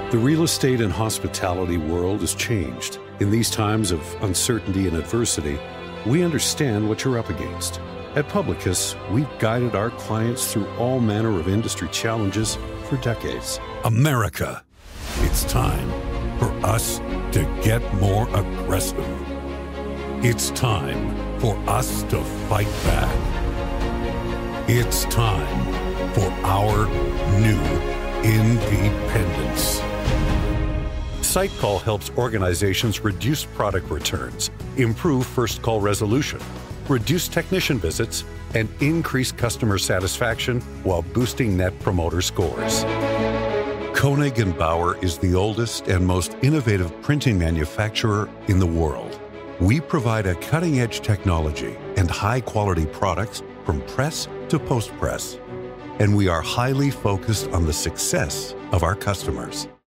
The real estate and hospitality world has changed. In these times of uncertainty and adversity, we understand what you're up against. At Publicus, we've guided our clients through all manner of industry challenges for decades. America, it's time for us to get more aggressive. It's time for us to fight back. It's time for our new independence. SiteCall helps organizations reduce product returns, improve first call resolution, reduce technician visits, and increase customer satisfaction while boosting Net Promoter Scores. Koenig & Bauer is the oldest and most innovative printing manufacturer in the world. We provide a cutting-edge technology and high-quality products from press to post-press. And we are highly focused on the success of our customers.